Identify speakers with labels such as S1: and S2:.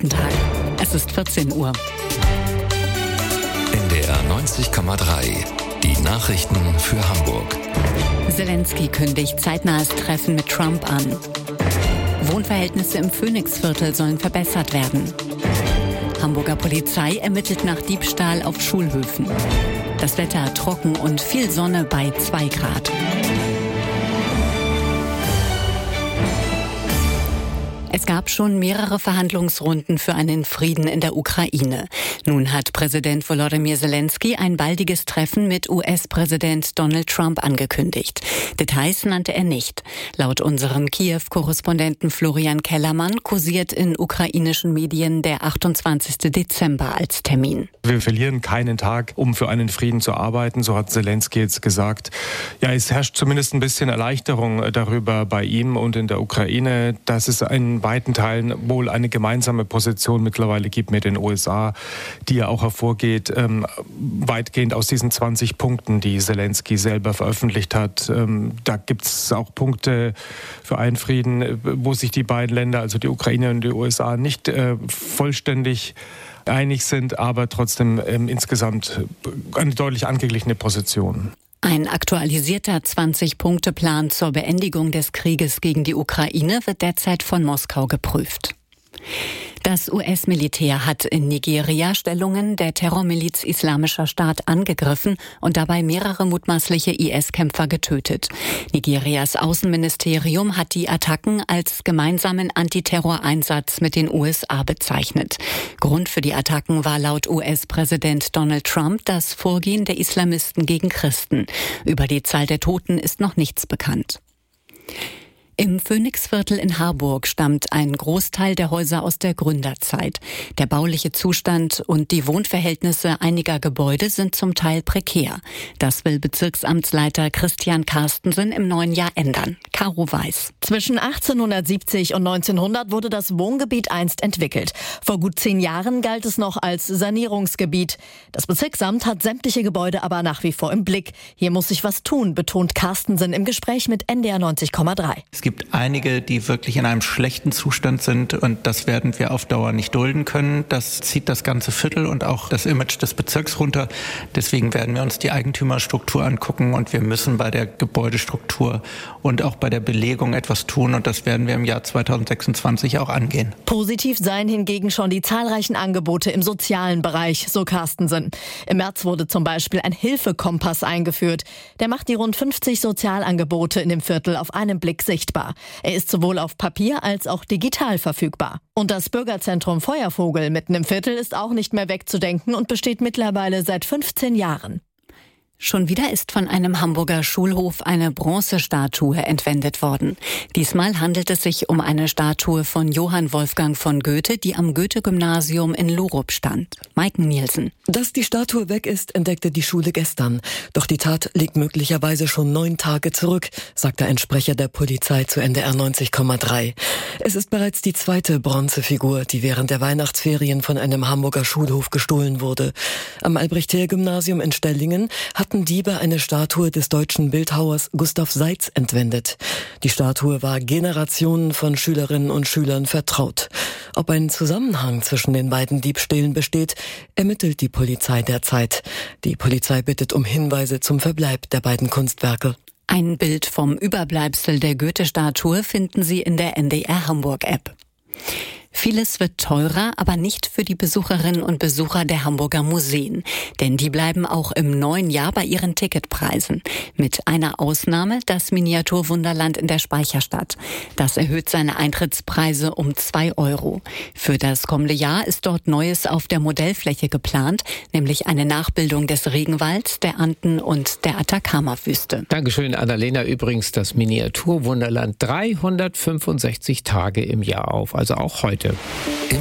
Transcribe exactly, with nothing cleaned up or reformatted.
S1: Guten Tag, es ist vierzehn Uhr.
S2: N D R neunzig Komma drei, die Nachrichten für Hamburg.
S1: Zelensky kündigt zeitnahes Treffen mit Trump an. Wohnverhältnisse im Phoenixviertel sollen verbessert werden. Hamburger Polizei ermittelt nach Diebstahl auf Schulhöfen. Das Wetter trocken und viel Sonne bei zwei Grad. Es gab schon mehrere Verhandlungsrunden für einen Frieden in der Ukraine. Nun hat Präsident Volodymyr Zelensky ein baldiges Treffen mit U S-Präsident Donald Trump angekündigt. Details nannte er nicht. Laut unserem Kiew-Korrespondenten Florian Kellermann kursiert in ukrainischen Medien der achtundzwanzigsten Dezember als Termin.
S3: Wir verlieren keinen Tag, um für einen Frieden zu arbeiten, so hat Zelensky jetzt gesagt. Ja, es herrscht zumindest ein bisschen Erleichterung darüber bei ihm und in der Ukraine, dass es in weiten Teilen wohl eine gemeinsame Position mittlerweile gibt mit den U S A, die ja auch hervorgeht, ähm, weitgehend aus diesen zwanzig Punkten, die Zelensky selber veröffentlicht hat. Ähm, da gibt es auch Punkte für einen Frieden, wo sich die beiden Länder, also die Ukraine und die U S A, nicht äh, vollständig einig sind, aber trotzdem ähm, insgesamt eine deutlich angeglichene Position.
S1: Ein aktualisierter zwanzig-Punkte-Plan zur Beendigung des Krieges gegen die Ukraine wird derzeit von Moskau geprüft. Das U S-Militär hat in Nigeria Stellungen der Terrormiliz Islamischer Staat angegriffen und dabei mehrere mutmaßliche I S-Kämpfer getötet. Nigerias Außenministerium hat die Attacken als gemeinsamen Antiterroreinsatz mit den U S A bezeichnet. Grund für die Attacken war laut U S-Präsident Donald Trump das Vorgehen der Islamisten gegen Christen. Über die Zahl der Toten ist noch nichts bekannt. Im Phoenixviertel in Harburg stammt ein Großteil der Häuser aus der Gründerzeit. Der bauliche Zustand und die Wohnverhältnisse einiger Gebäude sind zum Teil prekär. Das will Bezirksamtsleiter Christian Carstensen im neuen Jahr ändern. Caro Weiß.
S4: Zwischen achtzehnhundertsiebzig und neunzehnhundert wurde das Wohngebiet einst entwickelt. Vor gut zehn Jahren galt es noch als Sanierungsgebiet. Das Bezirksamt hat sämtliche Gebäude aber nach wie vor im Blick. Hier muss sich was tun, betont Carstensen im Gespräch mit N D R neunzig Komma drei.
S5: Es gibt einige, die wirklich in einem schlechten Zustand sind und das werden wir auf Dauer nicht dulden können. Das zieht das ganze Viertel und auch das Image des Bezirks runter. Deswegen werden wir uns die Eigentümerstruktur angucken und wir müssen bei der Gebäudestruktur und auch bei der Belegung etwas tun und das werden wir im Jahr zweitausendsechsundzwanzig auch angehen.
S4: Positiv seien hingegen schon die zahlreichen Angebote im sozialen Bereich, so Carstensen. Im März wurde zum Beispiel ein Hilfekompass eingeführt. Der macht die rund fünfzig Sozialangebote in dem Viertel auf einen Blick sichtbar. Er ist sowohl auf Papier als auch digital verfügbar. Und das Bürgerzentrum Feuervogel mitten im Viertel ist auch nicht mehr wegzudenken und besteht mittlerweile seit fünfzehn Jahren.
S1: Schon wieder ist von einem Hamburger Schulhof eine Bronzestatue entwendet worden. Diesmal handelt es sich um eine Statue von Johann Wolfgang von Goethe, die am Goethe-Gymnasium in Lurup stand. Maiken Nielsen.
S6: Dass die Statue weg ist, entdeckte die Schule gestern. Doch die Tat liegt möglicherweise schon neun Tage zurück, sagte ein Sprecher der Polizei zu N D R neunzig Komma drei. Es ist bereits die zweite Bronzefigur, die während der Weihnachtsferien von einem Hamburger Schulhof gestohlen wurde. Am Albrecht-Heer-Gymnasium in Stellingen hat Diebe eine Statue des deutschen Bildhauers Gustav Seitz entwendet. Die Statue war Generationen von Schülerinnen und Schülern vertraut. Ob ein Zusammenhang zwischen den beiden Diebstählen besteht, ermittelt die Polizei derzeit. Die Polizei bittet um Hinweise zum Verbleib der beiden Kunstwerke.
S1: Ein Bild vom Überbleibsel der Goethe-Statue finden Sie in der N D R Hamburg-App. Vieles wird teurer, aber nicht für die Besucherinnen und Besucher der Hamburger Museen. Denn die bleiben auch im neuen Jahr bei ihren Ticketpreisen. Mit einer Ausnahme, das Miniaturwunderland in der Speicherstadt. Das erhöht seine Eintrittspreise um zwei Euro. Für das kommende Jahr ist dort Neues auf der Modellfläche geplant, nämlich eine Nachbildung des Regenwalds, der Anden und der Atacama-Wüste.
S7: Dankeschön, Annalena. Übrigens das Miniaturwunderland dreihundertfünfundsechzig Tage im Jahr auf, also auch heute.